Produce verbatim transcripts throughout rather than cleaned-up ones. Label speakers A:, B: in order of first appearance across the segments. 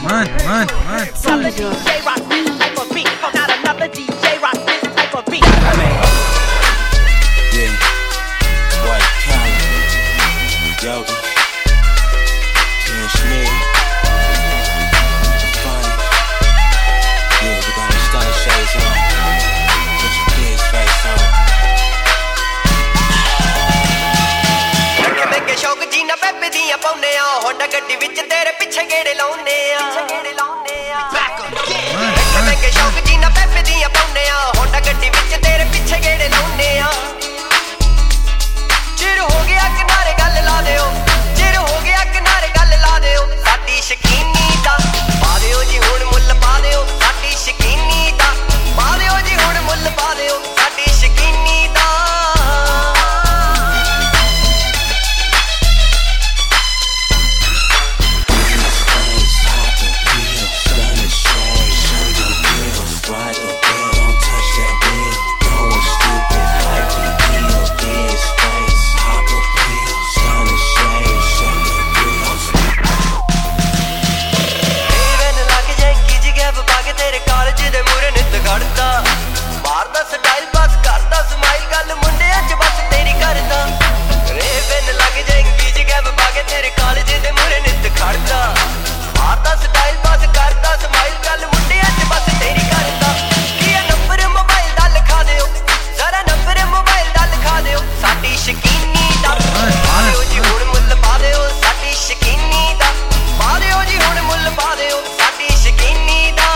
A: man, man, man.
B: Another D J rock this type of beat. Not another D J rock this type of beat.
C: I mean, yeah, White Collar, Yogi, Cash Me, Funny. Yeah, we got our stunner shades on. Put your kids' face on.
D: के शौक जी ना बेबे दियां पाउने आ Honda गड्डी विच तेरे पिछे गेड़े लाउने आ गेड़े लाउने आ के शौक जी ना बेबे दियां पाउने आ होंडा गड्डी विच तेरे पिछे गेड़े लाउने आ चिर हो गया किनारे गल ला दियो चिर हो गया किनारे गल ला दियो साडी शकीनी दा पा दियो जी हुण मुੱਲ पा दियो साडी शकीनी दा पा दियो जी हुण मुੱਲ पा दियो साडी शकीनी दा मारदा स्टाइल बस करदा स्माइल गल मुंडे अज बस तेरी करदा रेवन लग जाएंगी जगह बागे तेरे कॉलेज दे मुरे नित खड़दा मारदा स्टाइल बस करदा स्माइल गल मुंडे अज बस तेरी करदा किया नंबर मोबाइल दा लिखा दियो जरा नंबर मोबाइल दा लिखा दियो साडी शकीनी दा पा दियो जी हुण मुੱਲ पा दियो साडी शकीनी दा पा दियो जी हुण मुੱਲ पा दियो साडी शकीनी दा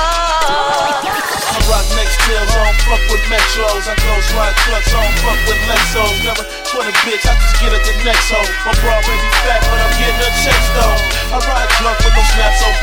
E: I don't fuck with metros, I go slide trucks, I don't fuck with Lexos. Never sweat a bitch, I just get at the next hoe. My bra may be fat, but I'm getting her checks though. I ride drunk with no snaps on